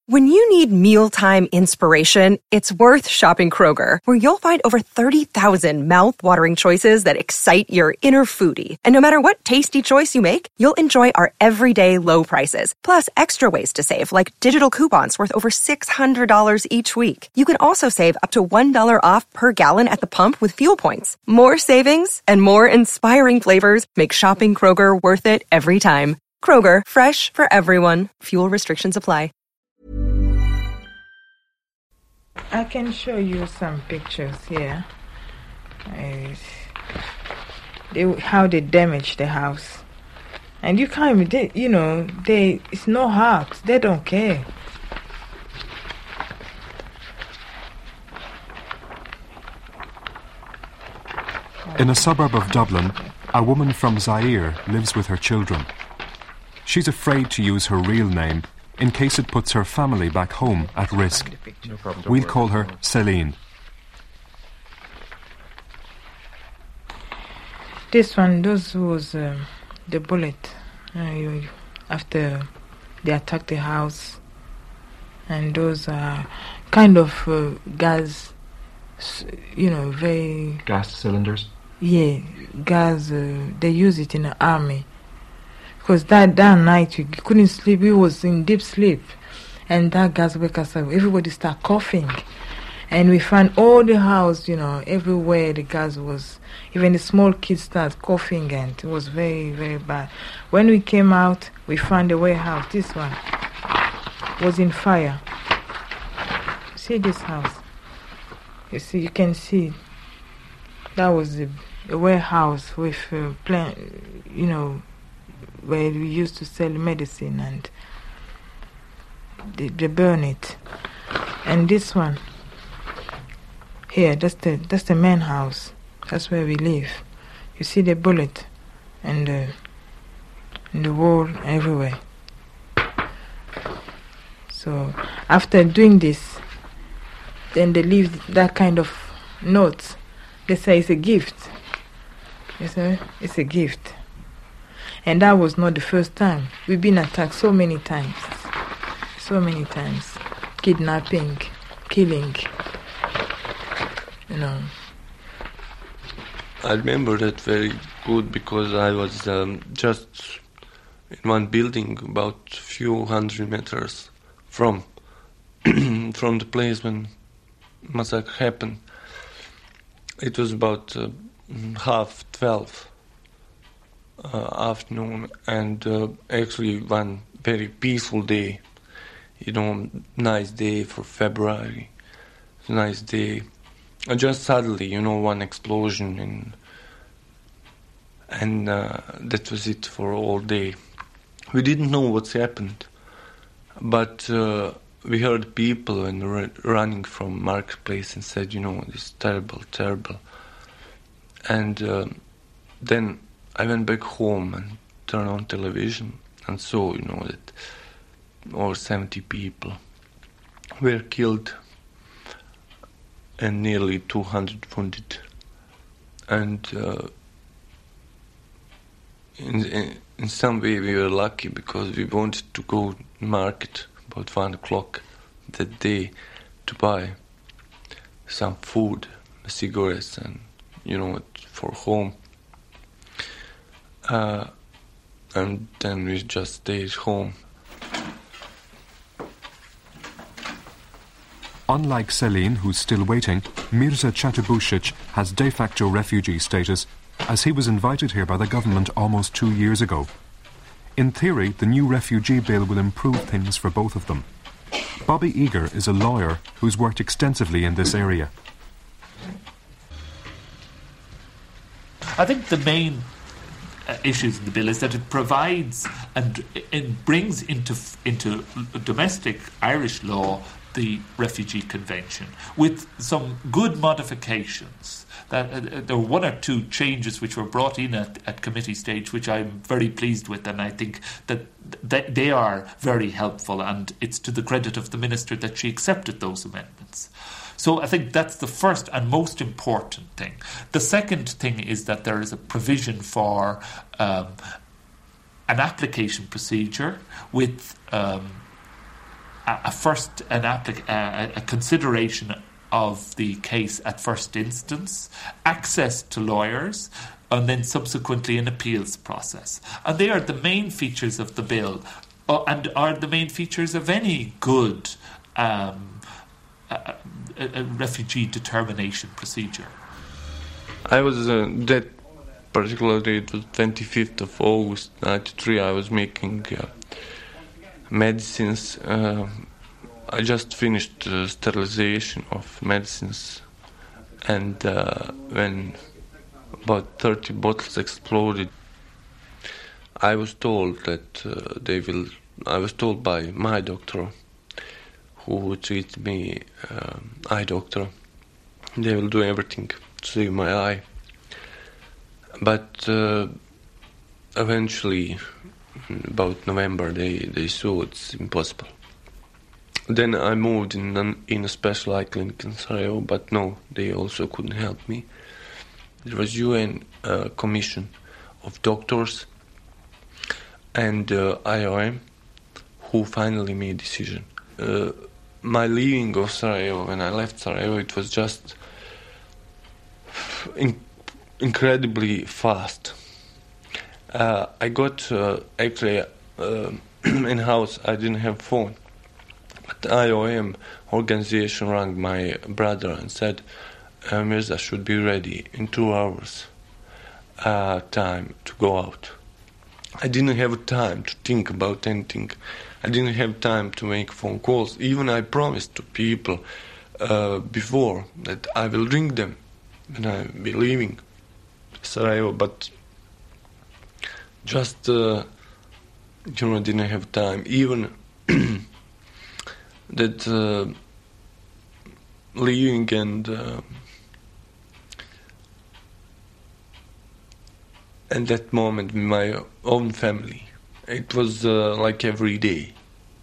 When you need mealtime inspiration, it's worth shopping Kroger, where you'll find over 30,000 mouth-watering choices that excite your inner foodie. And no matter what tasty choice you make, you'll enjoy our everyday low prices, plus extra ways to save, like digital coupons worth over $600 each week. You can also save up to $1 off per gallon at the pump with fuel points. More savings and more inspiring flavors make shopping Kroger worth it every time. Kroger, fresh for everyone. Fuel restrictions apply. I can show you some pictures here. How they damaged the house. And you can't, it's no house. They don't care. In a suburb of Dublin, a woman from Zaire lives with her children. She's afraid to use her real name in case it puts her family back home at risk. No problem, We'll call her Celine. This one, those was the bullet after they attacked the house. And those are kind of gas, very... Gas cylinders? Yeah, gas, they use it in the army. Because that night we couldn't sleep, we was in deep sleep. And that gas woke us up. Everybody started coughing. And we found all the house, everywhere the gas was. Even the small kids started coughing, and it was very, very bad. When we came out, we found the warehouse. This one was in fire. See this house? You can see that was a warehouse with where we used to sell medicine, and they burn it. And this one here, that's the main house. That's where we live. You see the bullet and the wall everywhere. So after doing this, then they leave that kind of note. They say it's a gift. They say it's a gift. And that was not the first time. We've been attacked so many times. So many times. Kidnapping, killing, I remember that very good because I was just in one building about a few hundred meters from the place when massacre happened. It was about 12:30 afternoon, and actually one very peaceful day, nice day for February, nice day. And just suddenly, one explosion, and that was it for all day. We didn't know what's happened, but we heard people running from marketplace and said, this is terrible, terrible. And then I went back home and turned on television and saw, that over 70 people were killed and nearly 200 wounded. And in some way we were lucky because we wanted to go to market about 1 o'clock that day to buy some food, cigarettes, and for home. And then we just stayed home. Unlike Celine, who's still waiting, Mirza Chatibushic has de facto refugee status, as he was invited here by the government almost 2 years ago. In theory, the new refugee bill will improve things for both of them. Bobby Eager is a lawyer who's worked extensively in this area. I think the main issues in the bill is that it provides and it brings into domestic Irish law the Refugee Convention with some good modifications. That there were 1 or 2 changes which were brought in at committee stage, which I'm very pleased with, and I think that they are very helpful, and it's to the credit of the Minister that she accepted those amendments. So I think that's the first and most important thing. The second thing is that there is a provision for an application procedure with a consideration of the case at first instance, access to lawyers, and then subsequently an appeals process. And they are the main features of the bill, and are the main features of any good refugee determination procedure. I was that particular day, it was 25th of August 1993, I was making medicines. I just finished sterilization of medicines, and when about 30 bottles exploded, I was told that I was told by my doctor, who treated me, eye doctor, they will do everything to save my eye. But eventually, about November, they saw it's impossible. Then I moved in a special eye clinic in Sarajevo, but no, they also couldn't help me. There was UN commission of doctors and IOM who finally made a decision. My leaving of Sarajevo, when I left Sarajevo, it was just incredibly fast. I got actually in house. I didn't have phone, but the IOM organization rang my brother and said, Mirza should be ready in 2 hours time to go out. I didn't have time to think about anything. I didn't have time to make phone calls. Even I promised to people before that I will ring them when I be leaving Sarajevo, but just didn't have time. Even that leaving and that moment with my own family, it was like every day,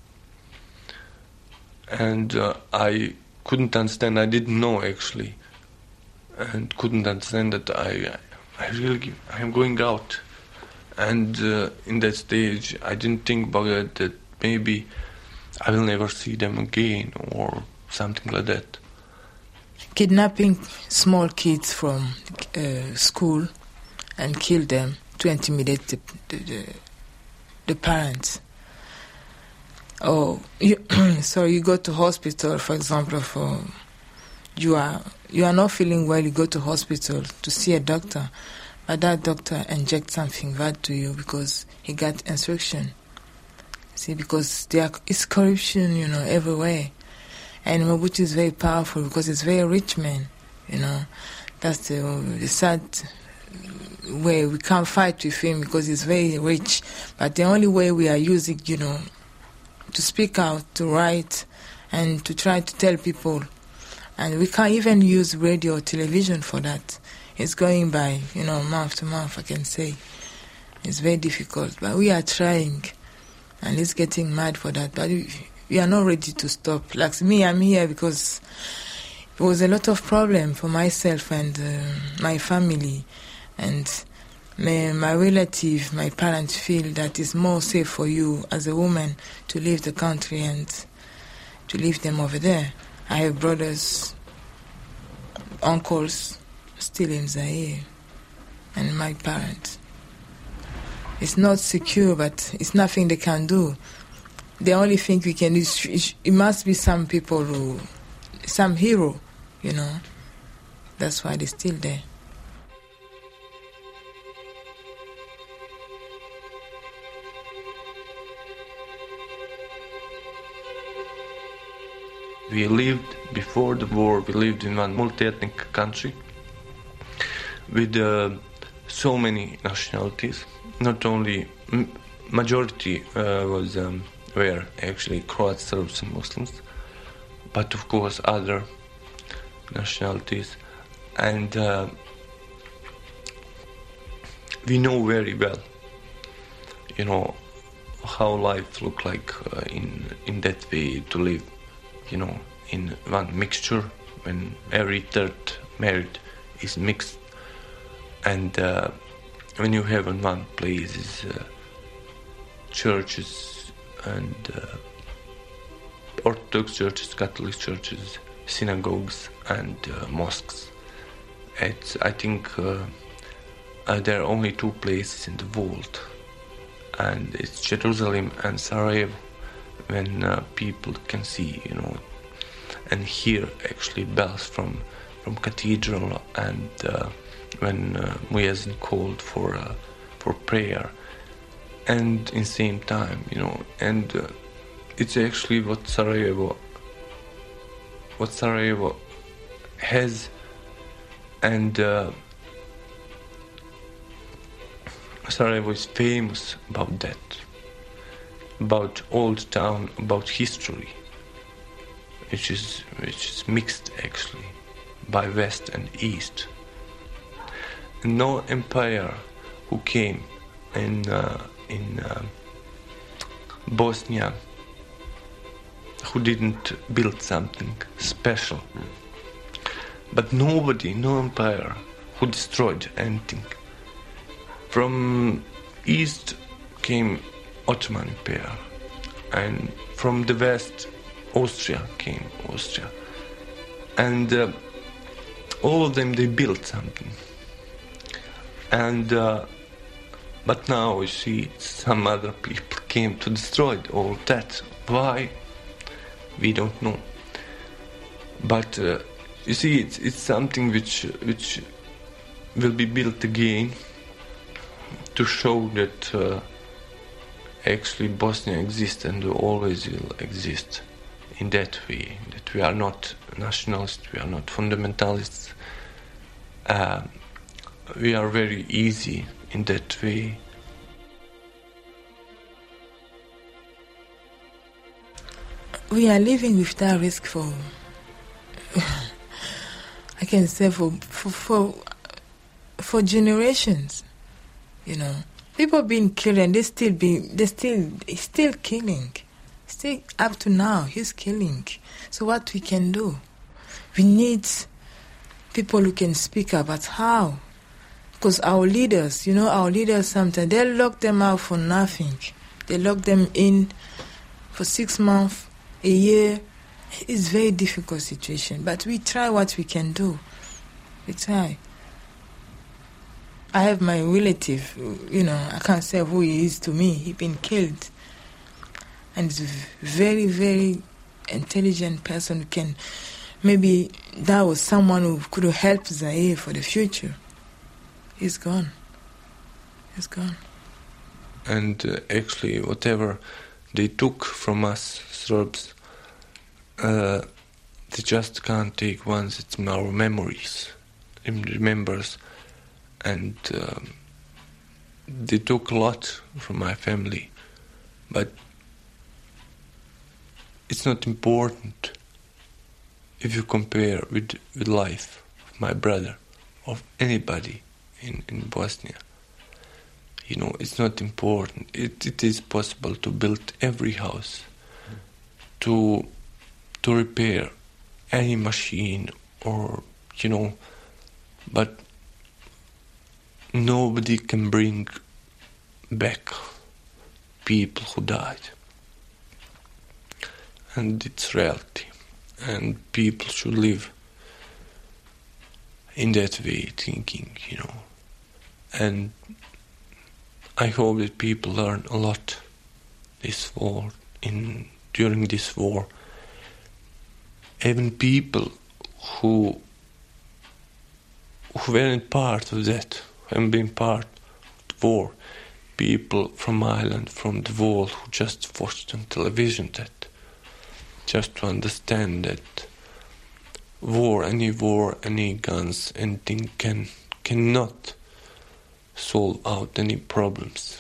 and I couldn't understand. I didn't know actually, and couldn't understand that I am going out. And in that stage, I didn't think about it, that maybe I will never see them again or something like that. Kidnapping small kids from school and kill them to intimidate the parents. Or so you go to hospital, for example, for you are not feeling well, you go to hospital to see a doctor, but that doctor injects something bad to you because he got instruction. See, because it's corruption, everywhere. And Mobutu is very powerful because it's very rich man, That's the sad way. We can't fight with him because he's very rich. But the only way we are using, to speak out, to write, and to try to tell people. And we can't even use radio or television for that. It's going by, mouth to mouth, I can say. It's very difficult. But we are trying. And it's getting mad for that. But we are not ready to stop. Like me, I'm here because it was a lot of problem for myself and my family. And my relative, my parents feel that it's more safe for you as a woman to leave the country and to leave them over there. I have brothers, uncles still in Zaire, and my parents. It's not secure, but it's nothing they can do. The only thing we can do is it must be some people some hero, That's why they're still there. We lived, before the war, we lived in one multi-ethnic country with so many nationalities. Not only majority were actually Croats, Serbs and Muslims, but of course other nationalities. And we know very well, how life looked like in that way to live. In one mixture, when every third married is mixed, and when you have in one place is churches and Orthodox churches, Catholic churches, synagogues, and mosques. I think there are only two places in the world, and it's Jerusalem and Sarajevo, when people can see, and hear actually bells from cathedral, and when muezzin called for prayer, and in same time, and it's actually what Sarajevo has, and Sarajevo is famous about that, about old town, about history, which is mixed actually by West and East. And no empire who came in Bosnia who didn't build something special. But no empire who destroyed anything. From East came Ottoman Empire, and from the West, Austria. And all of them, they built something. And but now we see some other people came to destroy all that. Why? We don't know. But you see, it's something which will be built again to show that actually Bosnia exists and always will exist in that way. That we are not nationalists, we are not fundamentalists. We are very easy in that way. We are living with that risk for, I can say, for generations. People being killed, and he's still killing. Still up to now, he's killing. So what we can do? We need people who can speak about how. Because our leaders sometimes, they lock them out for nothing. They lock them in for 6 months, a year. It's a very difficult situation. But we try what we can do. We try. I have my relative, I can't say who he is to me. He's been killed. And he's a very, very intelligent person who can, maybe that was someone who could have helped Zaire for the future. He's gone. And actually, whatever they took from us, Serbs, they just can't take once. It's our memories, remembers. And they took a lot from my family, but it's not important if you compare with life of my brother, of anybody in Bosnia. It's not important. It is possible to build every house, to repair any machine, or but nobody can bring back people who died. And it's reality. And people should live in that way, thinking, And I hope that people learn a lot during this war. Even people who weren't part of that, haven't been part of the war. People from Ireland, from the wall, who just watched on television that, just to understand that any guns, anything cannot solve out any problems.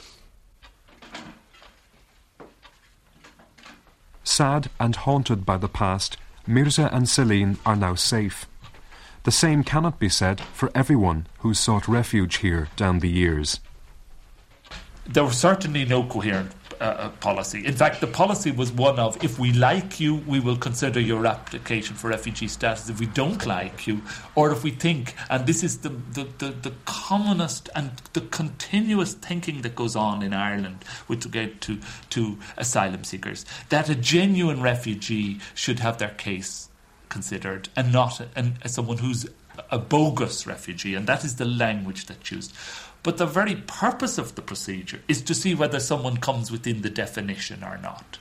Sad and haunted by the past, Mirza and Celine are now safe. The same cannot be said for everyone who sought refuge here down the years. There were certainly no coherent policy. In fact, the policy was one of, if we like you, we will consider your application for refugee status. If we don't like you, or if we think, and this is the commonest and the continuous thinking that goes on in Ireland with regard to asylum seekers, that a genuine refugee should have their case considered and not someone who's a bogus refugee, and that is the language that's used. But the very purpose of the procedure is to see whether someone comes within the definition or not.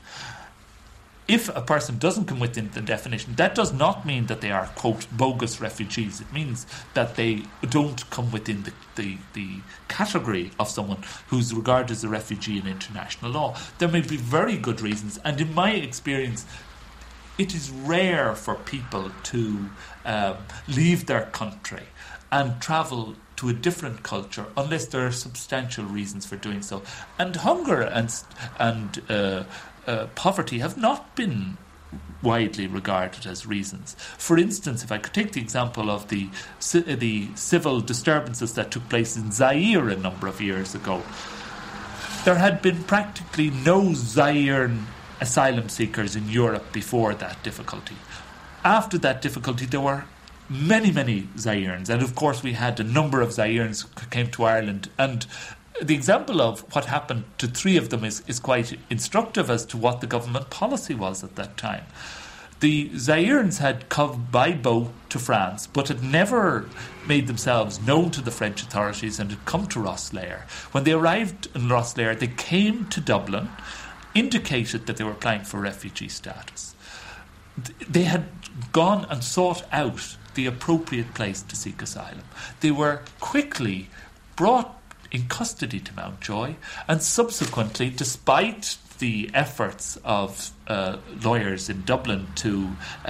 If a person doesn't come within the definition, that does not mean that they are, quote, bogus refugees. It means that they don't come within the category of someone who's regarded as a refugee in international law. There may be very good reasons, and in my experience, it is rare for people to leave their country and travel to a different culture unless there are substantial reasons for doing so. And hunger and poverty have not been widely regarded as reasons. For instance, if I could take the example of the civil disturbances that took place in Zaire a number of years ago, there had been practically no Zairean asylum seekers in Europe before that difficulty. After that difficulty, there were many Zaireans, and of course we had a number of Zaireans who came to Ireland, and the example of what happened to three of them is quite instructive as to what the government policy was at that time. The Zaireans had come by boat to France, but had never made themselves known to the French authorities and had come to Rosslare. When they arrived in Rosslare, they came to Dublin, indicated that they were applying for refugee status. They had gone and sought out the appropriate place to seek asylum. They were quickly brought in custody to Mountjoy, and subsequently, despite the efforts of lawyers in Dublin to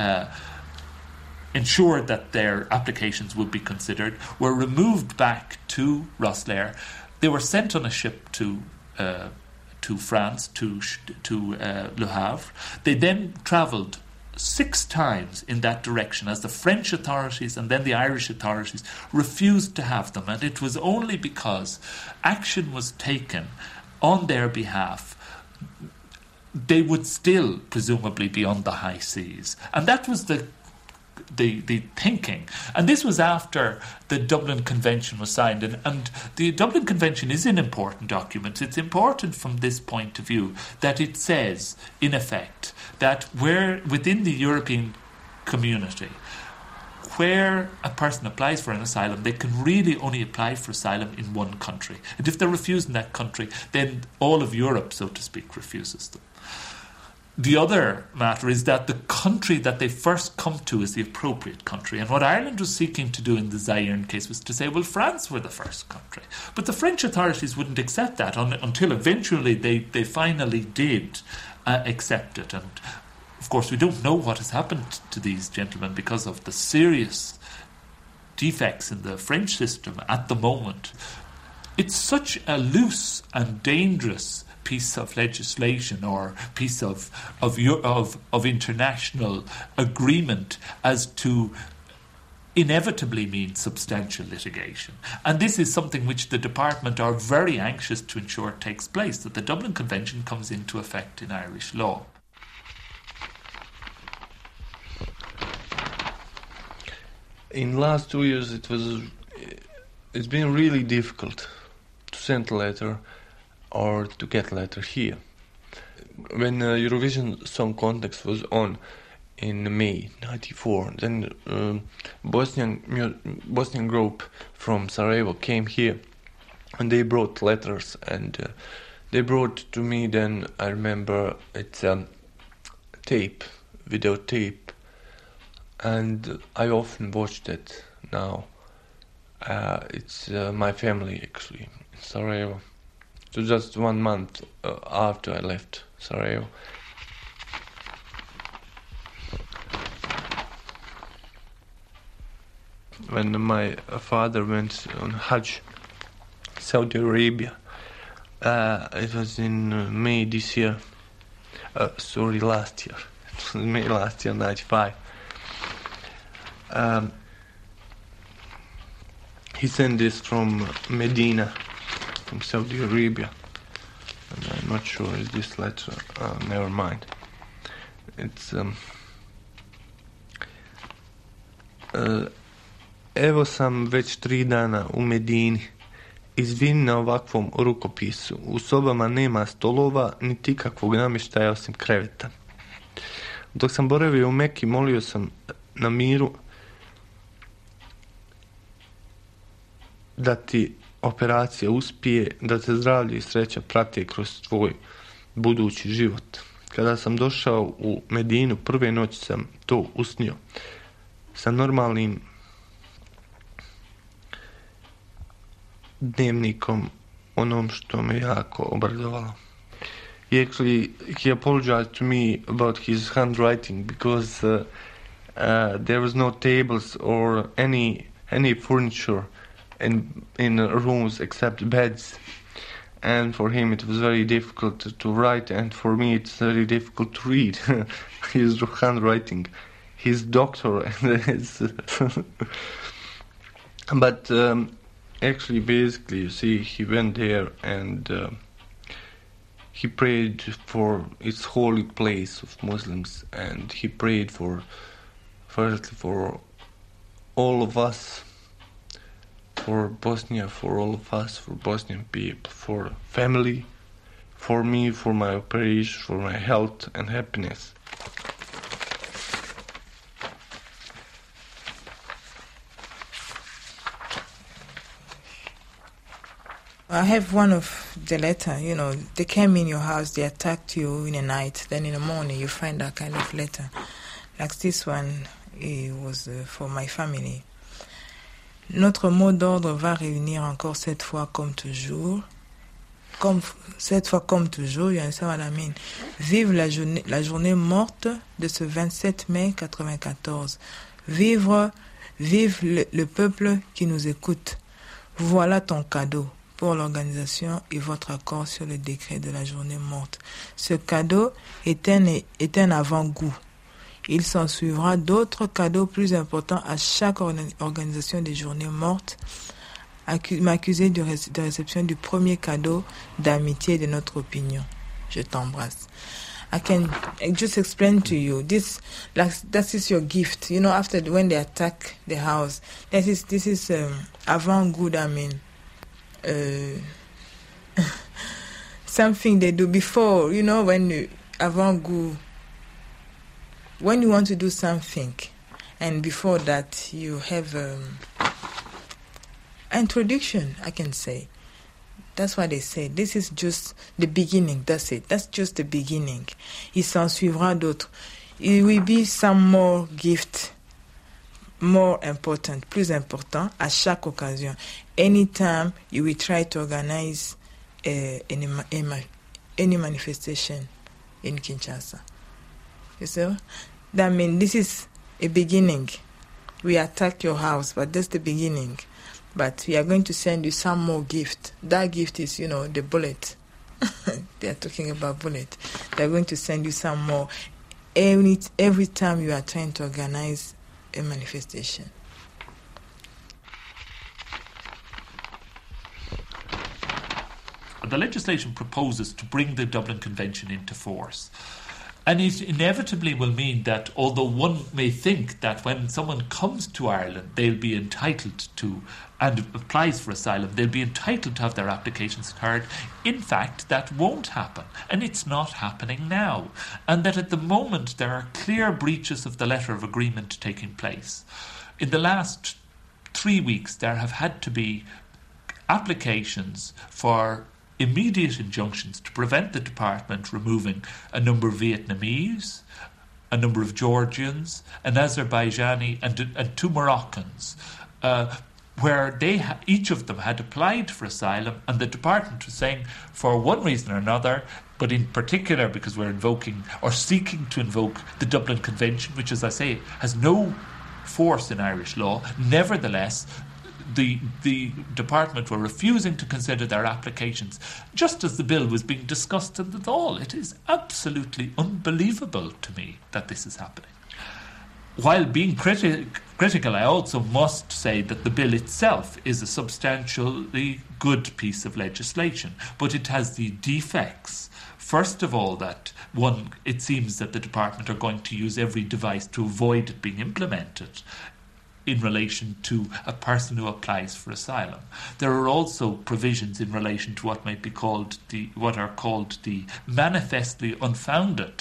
ensure that their applications would be considered, were removed back to Rosslare. They were sent on a ship to France, to Le Havre. They then travelled 6 times in that direction as the French authorities and then the Irish authorities refused to have them, and it was only because action was taken on their behalf. They would still presumably be on the high seas, and that was the thinking. And this was after the Dublin Convention was signed, and the Dublin Convention is an important document. It's important from this point of view that it says, in effect, that where within the European community, where a person applies for an asylum, they can really only apply for asylum in one country. And if they're refused in that country, then all of Europe, so to speak, refuses them. The other matter is that the country that they first come to is the appropriate country. And what Ireland was seeking to do in the Zairean case was to say, well, France were the first country. But the French authorities wouldn't accept that until eventually they finally did accept it. And, of course, we don't know what has happened to these gentlemen because of the serious defects in the French system at the moment. It's such a loose and dangerous piece of legislation or piece of international agreement as to inevitably mean substantial litigation. And this is something which the department are very anxious to ensure takes place, that the Dublin Convention comes into effect in Irish law. In last 2 years it's been really difficult to send a letter or to get a letter here. When Eurovision Song Contest was on in May '94, then Bosnian group from Sarajevo came here, and they brought letters, and they brought to me. Then I remember it's a video tape, and I often watched it now. It's my family actually in Sarajevo. So just 1 month after I left Sarajevo. When my father went on Hajj, Saudi Arabia, it was in May this year. Last year. It was May last year, 95. He sent this from Medina, from Saudi Arabia. And I'm not sure is this letter. Never mind. It's evo sam već 3 dana u Medini. Izvini na ovakvom rukopisu. U sobama nema stolova, niti ikakvog namještaja osim kreveta. Dok sam boravio u Meki, molio sam na miru da ti operacija uspije, da te zdravlje i sreća prate kroz tvoj budući život. Kada sam došao u Medinu, prve noći sam to usnio sa normalnim dnevnikom, onom što me jako obradovalo. Actually, he apologized to me about his handwriting because there was no tables or any furniture in rooms except beds, and for him it was very difficult to write, and for me it's very difficult to read his handwriting. His doctor and his but actually, basically, you see, he went there and he prayed for its holy place of Muslims, and he prayed firstly for all of us, for Bosnia, for all of us, for Bosnian people, for family, for me, for my operation, for my health and happiness. I have one of the letter, they came in your house, they attacked you in the night, then in the morning you find that kind of letter. Like this one, it was for my family. Notre mot d'ordre va réunir encore cette fois comme toujours. Cette fois comme toujours, you understand what I mean? Vive la journée morte de ce 27 mai 94. Vive le peuple qui nous écoute. Voilà ton cadeau pour l'organisation et votre accord sur le décret de la journée morte. Ce cadeau est un avant-goût. Il s'en suivra d'autres cadeaux plus importants à chaque organisation des journées mortes. M'accuser de réception du premier cadeau d'amitié de notre opinion. Je t'embrasse. I can just explain to you this. That is your gift. After when they attack the house, this is avant-goût. I mean, something they do before. When avant-goût. When you want to do something, and before that you have introduction, I can say. That's what they say. This is just the beginning. That's it. That's just the beginning. Il s'en suivra d'autres. It will be some more gift, more important, plus important à chaque occasion. Anytime you will try to organize any manifestation in Kinshasa. You see? That means this is a beginning. We attack your house, but that's the beginning. But we are going to send you some more gift. That gift is, the bullet. They are talking about bullet. They are going to send you some more every time you are trying to organize a manifestation. The legislation proposes to bring the Dublin Convention into force. And it inevitably will mean that although one may think that when someone comes to Ireland, they'll be entitled to, and applies for asylum, they'll be entitled to have their applications heard. In fact, that won't happen. And it's not happening now. And that at the moment there are clear breaches of the letter of agreement taking place. In the last 3 weeks, there have had to be applications for immediate injunctions to prevent the department removing a number of Vietnamese, a number of Georgians, an Azerbaijani and 2 Moroccans, where each of them had applied for asylum, and the department was saying, for one reason or another, but in particular because we're invoking or seeking to invoke the Dublin Convention, which, as I say, has no force in Irish law, nevertheless the department were refusing to consider their applications just as the bill was being discussed in the Dáil. It is absolutely unbelievable to me that this is happening. While being critical, I also must say that the bill itself is a substantially good piece of legislation, but it has the defects. First of all, that one, it seems that the department are going to use every device to avoid it being implemented in relation to a person who applies for asylum. There are also provisions in relation to what might be called what are called the manifestly unfounded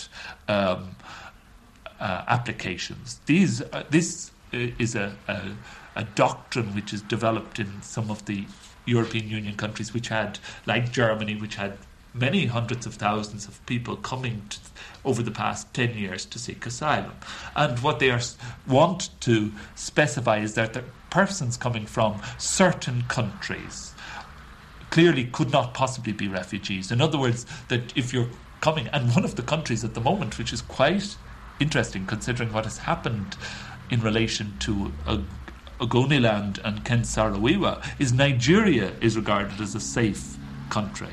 applications. This is a doctrine which is developed in some of the European Union countries which had, like Germany, which had many hundreds of thousands of people coming over the past 10 years to seek asylum. And what they want to specify is that the persons coming from certain countries clearly could not possibly be refugees. In other words, that if you're coming, and one of the countries at the moment, which is quite interesting considering what has happened in relation to Ogoniland and Ken Saro-Wiwa, is Nigeria is regarded as a safe country.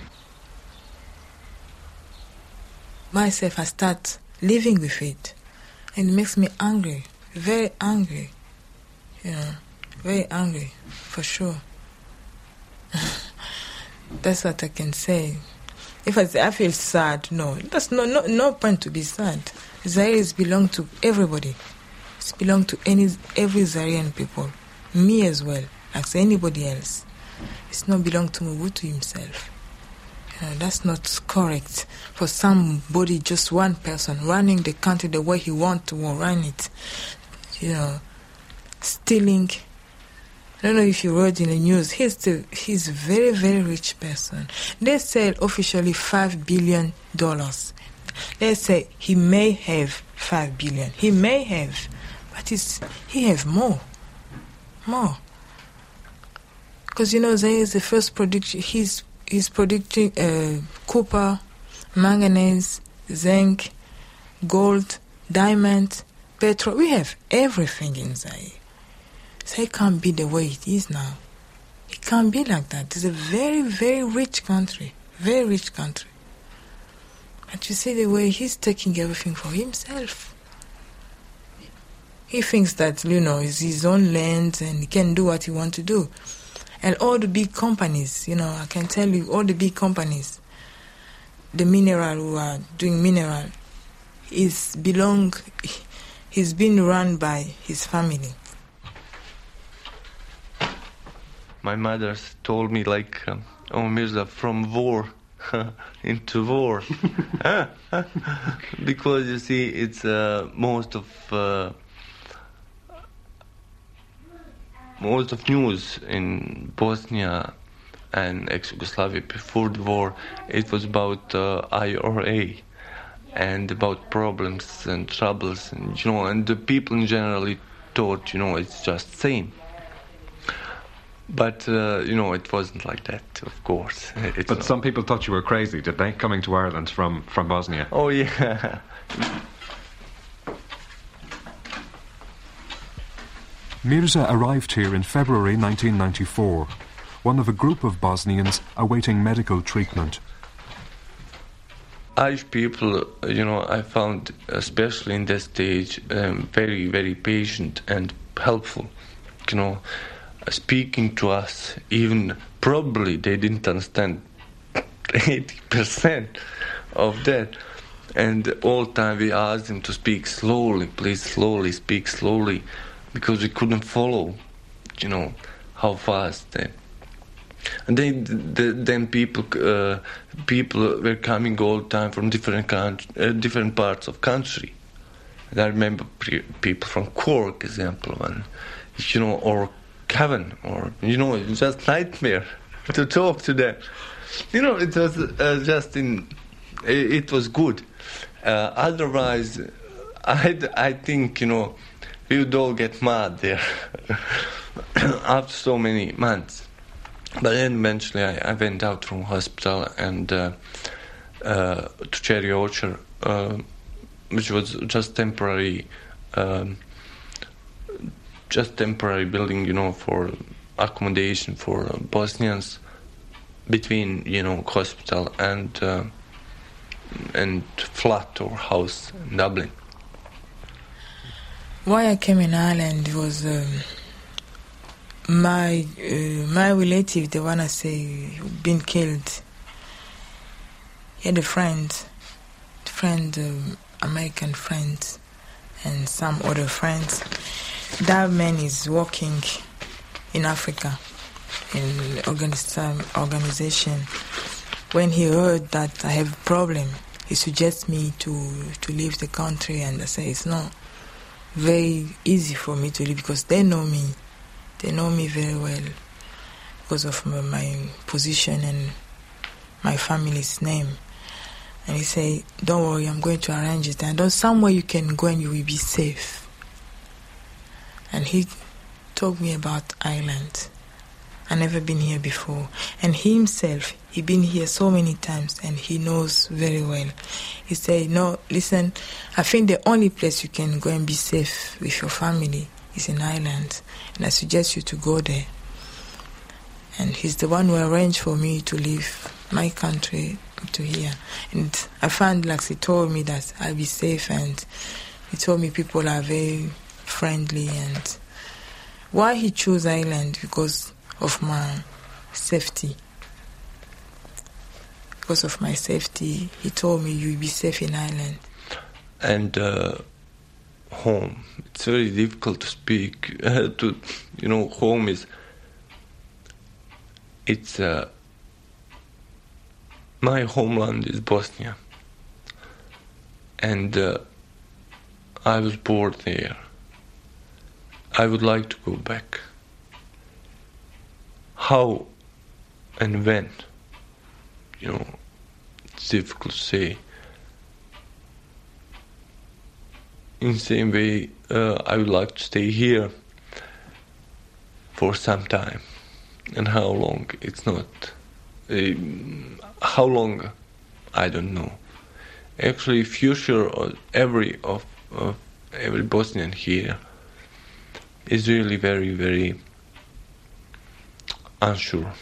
Myself, I start living with it, and it makes me angry, very angry, very angry, for sure. That's what I can say. If I say I feel sad, no, that's no point to be sad. Zaire's belong to everybody. It's belong to every Zairean people, me as well, as anybody else. It's not belong to Mobutu himself. That's not correct for somebody, just one person, running the country the way he wants to run it. Stealing. I don't know if you read in the news. He's a very, very rich person. They say officially $5 billion. They say he may have $5 billion. He may have, but he have more. Because there is the first production. He's producing copper, manganese, zinc, gold, diamond, petrol. We have everything in Zaire. So it can't be the way it is now. It can't be like that. It's a very, very rich country. Very rich country. But you see the way he's taking everything for himself. He thinks that, it's his own land and he can do what he wants to do. And all the big companies, I can tell you, all the big companies, the mineral who are doing mineral, he's been run by his family. My mother told me Mirza, from war into war. Because you see, it's most of news in Bosnia and ex-Yugoslavia before the war, it was about IRA and about problems and troubles, and the people in general thought, it's just same. But, it wasn't like that, of course. But some people thought you were crazy, did they, coming to Ireland from Bosnia? Oh, yeah. Mirza arrived here in February 1994, one of a group of Bosnians awaiting medical treatment. Irish people, I found, especially in that stage, very, very patient and helpful, speaking to us. Even probably they didn't understand 80% of that. And all the time we asked them to speak slowly, please slowly, speak slowly, because we couldn't follow, how fast they. And then people were coming all the time from different parts of country. And I remember people from Cork, example, or Cavan, or it was just nightmare to talk to them. It was it was good. Otherwise, I think we would all get mad there after so many months. But then eventually I went out from hospital and to Cherry Orchard, which was just temporary building, for accommodation for Bosnians between, hospital and flat or house in Dublin. Why I came in Ireland was my relative, the one I say been killed. He had a friend, American friend, and some other friends. That man is working in Africa in organization. When he heard that I have a problem, he suggests me to leave the country, and I say it's not very easy for me to leave because they know me. They know me very well because of my position and my family's name. And he say, don't worry, I'm going to arrange it. And there's somewhere you can go and you will be safe. And he told me about Ireland. I never been here before. And he himself, he been here so many times and he knows very well. He said, no, listen, I think the only place you can go and be safe with your family is in Ireland. And I suggest you to go there. And he's the one who arranged for me to leave my country to here. And I found, like he told me, that I'll be safe, and he told me people are very friendly. And why he chose Ireland? Because of my safety. Because of my safety, he told me you'll be safe in Ireland. And home. It's very difficult to speak. Home is. It's my homeland is Bosnia, and I was born there. I would like to go back. How and when? It's difficult to say. In the same way, I would like to stay here for some time. And how long? It's not. How long? I don't know. Actually, future of every Bosnian here is really very, very unsure.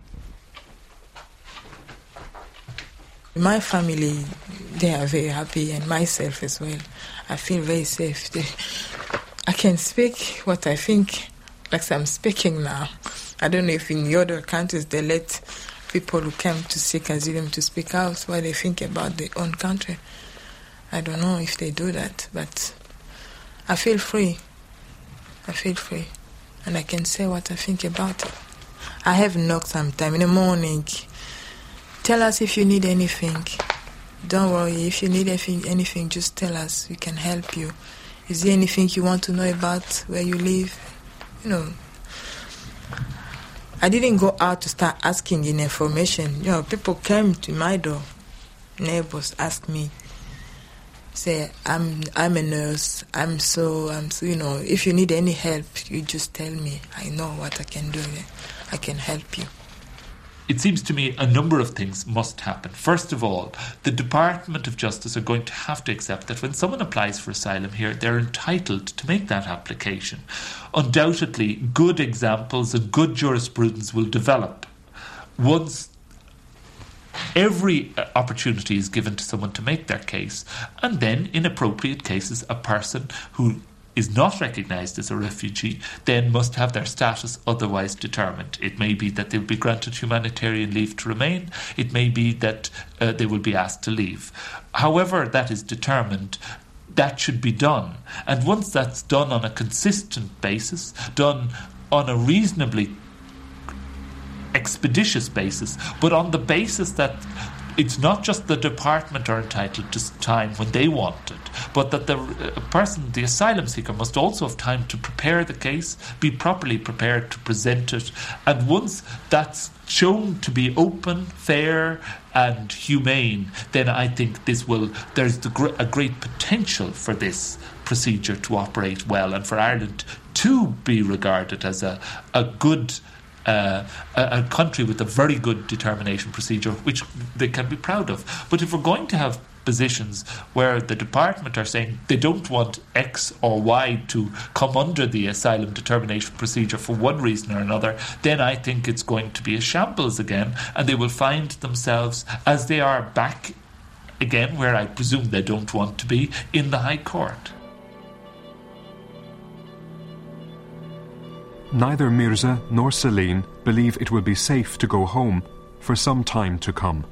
My family, they are very happy, and myself as well. I feel very safe. I can speak what I think, like I'm speaking now. I don't know if in the other countries they let people who come to seek asylum to speak out what they think about their own country. I don't know if they do that, but I feel free. I feel free, and I can say what I think about it. I have knocked sometime in the morning. Tell us if you need anything. Don't worry, if you need anything, just tell us. We can help you. Is there anything you want to know about where you live? I didn't go out to start asking in information. People came to my door. Neighbors asked me, say, I'm a nurse. I'm so, if you need any help, you just tell me. I know what I can do. I can help you. It seems to me a number of things must happen. First of all, the Department of Justice are going to have to accept that when someone applies for asylum here, they're entitled to make that application. Undoubtedly, good examples and good jurisprudence will develop once every opportunity is given to someone to make their case, and then in appropriate cases a person who is not recognised as a refugee then must have their status otherwise determined. It may be that they will be granted humanitarian leave to remain. It may be that they will be asked to leave. However that is determined, that should be done. And once that's done on a consistent basis, done on a reasonably expeditious basis, but on the basis that it's not just the department are entitled to time when they want it, but that the person, the asylum seeker, must also have time to prepare the case, be properly prepared to present it, and once that's shown to be open, fair and humane, then I think there's a great potential for this procedure to operate well and for Ireland to be regarded as a good a country with a very good determination procedure which they can be proud of. But if we're going to have positions where the department are saying they don't want X or Y to come under the asylum determination procedure for one reason or another, then I think it's going to be a shambles again, and they will find themselves, as they are back again where I presume they don't want to be, in the High Court. neither Mirza nor Celine believe it will be safe to go home for some time to come.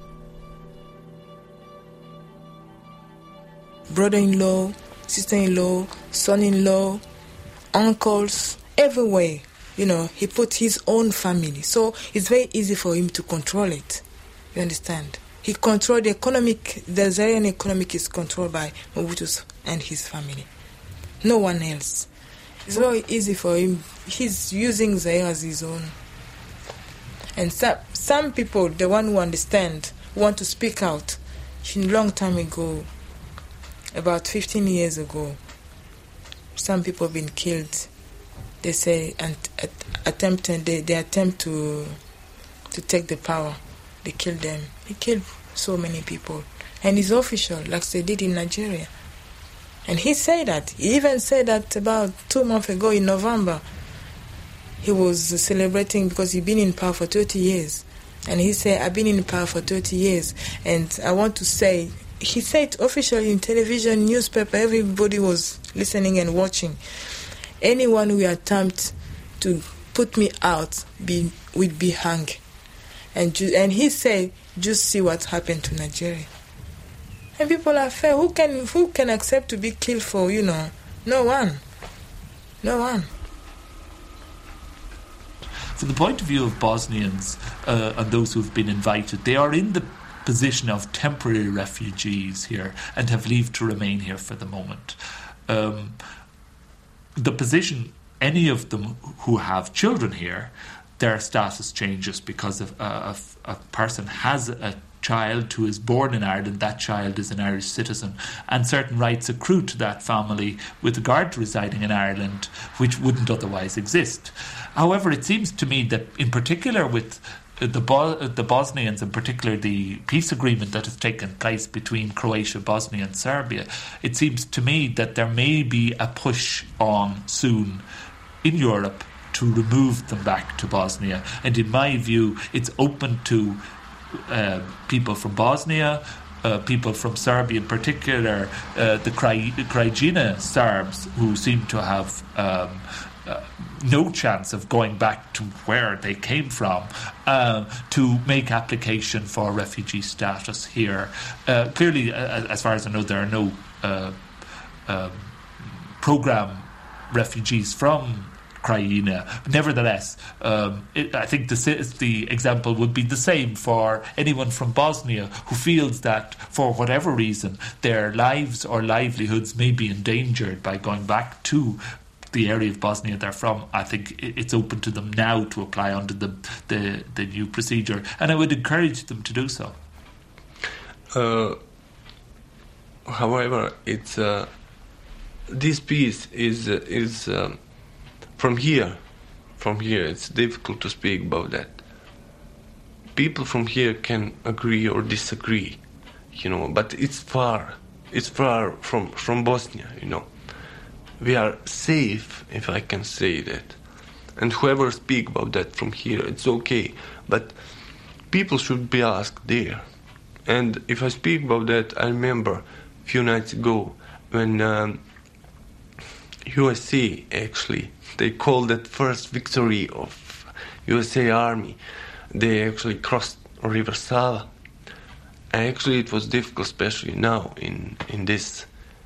Brother-in-law, sister-in-law, son-in-law, uncles, everywhere. He put his own family. So it's very easy for him to control it. You understand? He controlled the Zairian economic is controlled by Mobutu and his family. No one else. It's very easy for him. He's using Zaire as his own. And some people, the one who understand, want to speak out. A long time ago, about 15 years ago, some people have been killed. They say they attempt to take the power. They killed them. He killed so many people. And it's official, like they did in Nigeria. And he said that. He even said that about 2 months ago in November. He was celebrating because he'd been in power for 30 years. And he said, I've been in power for 30 years. And I want to say, he said officially in television, newspaper, everybody was listening and watching. Anyone who attempt to put me out would be hung. And he said, just see what happened to Nigeria. And people are fair. Who can accept to be killed for, No one. No one. From the point of view of Bosnians and those who have been invited, they are in the position of temporary refugees here and have leave to remain here for the moment. The position, any of them who have children here, their status changes because if a person has a child who is born in Ireland, that child is an Irish citizen, and certain rights accrue to that family with regard to residing in Ireland, which wouldn't otherwise exist. However, it seems to me that in particular with the Bosnians, in particular the peace agreement that has taken place between Croatia, Bosnia and Serbia, it seems to me that there may be a push on soon in Europe to remove them back to Bosnia. And in my view, it's open to people from Bosnia, people from Serbia in particular, the Krajina Serbs, who seem to have no chance of going back to where they came from, to make application for refugee status here. Clearly, as far as I know, there are no program refugees from Krajina. Nevertheless, I think the example would be the same for anyone from Bosnia who feels that for whatever reason their lives or livelihoods may be endangered by going back to the area of Bosnia they're from. I think it's open to them now to apply under the new procedure, and I would encourage them to do so. However, it's this piece is from here. It's difficult to speak about that. People from here can agree or disagree, but it's far from Bosnia, We are safe, if I can say that. And whoever speak about that from here, it's okay. But people should be asked there. And if I speak about that, I remember a few nights ago when USA, actually, they called that first victory of USA Army. They actually crossed River Sava. And actually it was difficult, especially now in this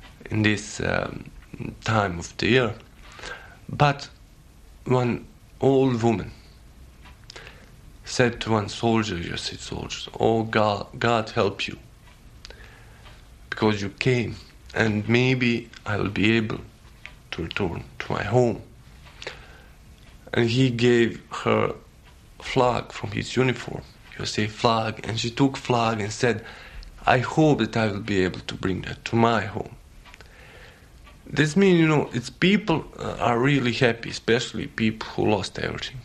time of the year. But one old woman said to one soldier, USA soldiers, "Oh God help you, because you came, and maybe I will be able to return to my home." And he gave her a flag from his uniform, USA flag, and she took flag and said, "I hope that I will be able to bring that to my home." This means, it's people are really happy, especially people who lost everything.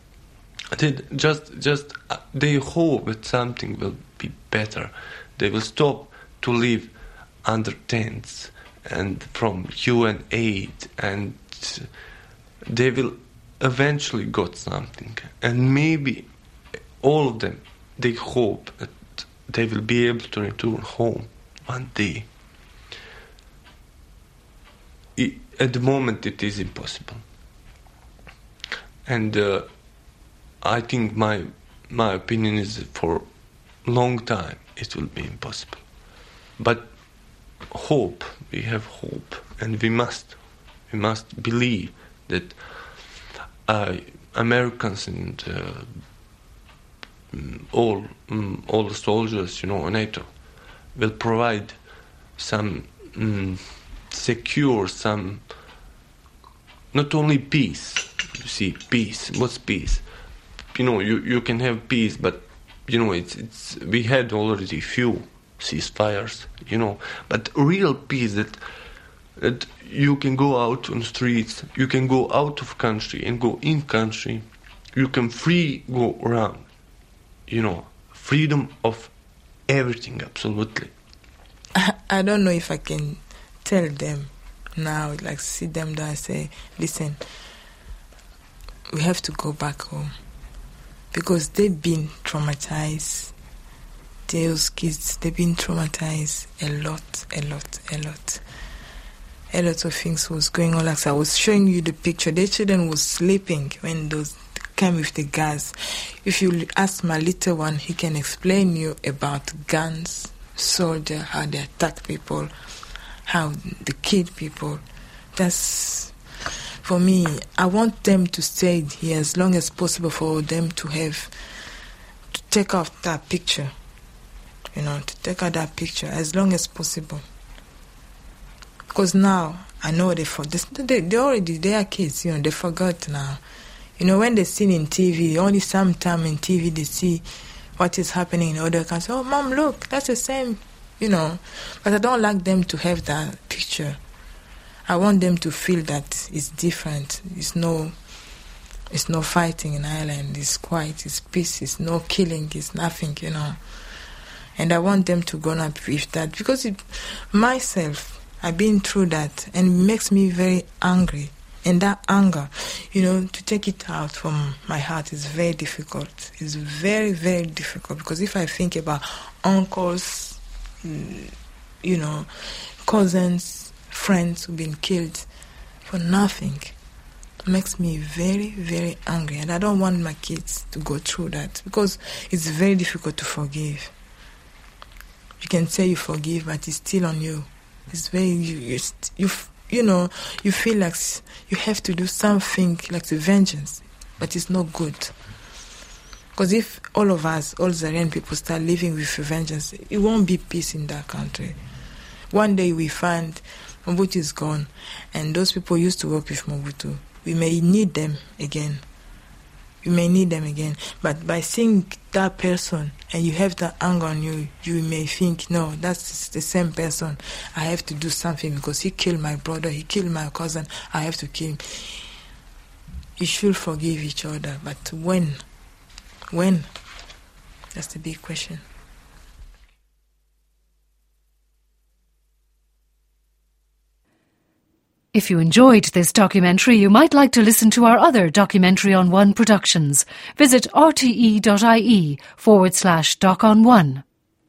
They hope that something will be better. They will stop to live under tents and from UN aid, and they will eventually got something. And maybe all of them, they hope that they will be able to return home one day. At the moment, it is impossible. And I think my opinion is that for a long time it will be impossible. But hope, we have hope, and we must believe that Americans and all the soldiers, NATO, will provide some secure, some not only peace. You see, peace. What's peace? You can have peace, but it's we had already few ceasefires. But real peace that you can go out on the streets, you can go out of country and go in country, you can free go around. Freedom of everything, absolutely. I don't know if I can tell them now, like sit them down and say, listen, we have to go back home. Because they've been traumatized. Those kids, they've been traumatized a lot. A lot of things was going on. Like I was showing you the picture. Their children was sleeping when those came with the gas. If you ask my little one, he can explain you about guns, soldier, how they attack people, how they kill people. That's, for me, I want them to stay here as long as possible for them to take out that picture. To take out that picture as long as possible. Because now, I know they are kids, they forgot now. When they see in TV, only sometime in TV they see what is happening in other countries. Oh, Mom, look, that's the same, But I don't like them to have that picture. I want them to feel that it's different. It's no fighting in Ireland. It's quiet, it's peace, it's no killing, it's nothing, And I want them to grow up with that. Because myself, I've been through that, and it makes me very angry. And that anger, to take it out from my heart is very difficult. It's very, very difficult. Because if I think about uncles, cousins, friends who've been killed for nothing, it makes me very, very angry. And I don't want my kids to go through that. Because it's very difficult to forgive. You can say you forgive, but it's still on you. It's very, you feel like you have to do something like the vengeance, but it's not good. Because if all of us, all Zairian people, start living with vengeance, it won't be peace in that country. One day we find Mobutu is gone, and those people used to work with Mobutu. We may need them again. But by seeing that person and you have that anger on you, you may think, no, that's the same person. I have to do something because he killed my brother, he killed my cousin, I have to kill him. You should forgive each other, but when? That's the big question. If you enjoyed this documentary, you might like to listen to our other Documentary on One productions. Visit rte.ie/Doc on One.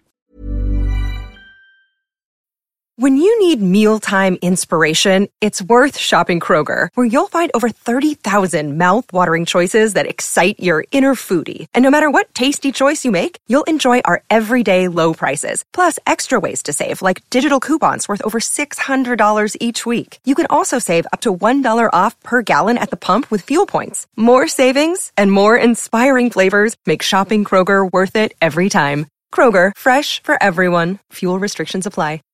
When you need mealtime inspiration, it's worth shopping Kroger, where you'll find over 30,000 mouth-watering choices that excite your inner foodie. And no matter what tasty choice you make, you'll enjoy our everyday low prices, plus extra ways to save, like digital coupons worth over $600 each week. You can also save up to $1 off per gallon at the pump with fuel points. More savings and more inspiring flavors make shopping Kroger worth it every time. Kroger, fresh for everyone. Fuel restrictions apply.